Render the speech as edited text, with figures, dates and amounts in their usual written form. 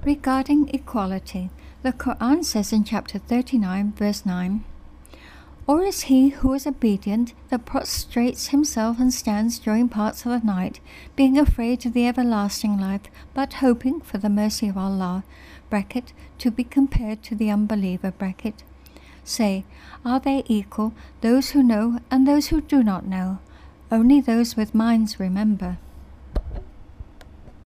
Regarding equality, the Quran says in chapter 39, verse 9, "Or is he who is obedient that prostrates himself and stands during parts of the night, being afraid of the everlasting life, but hoping for the mercy of Allah, bracket, to be compared to the unbeliever, bracket. Say, are they equal, those who know and those who do not know? Only those with minds remember."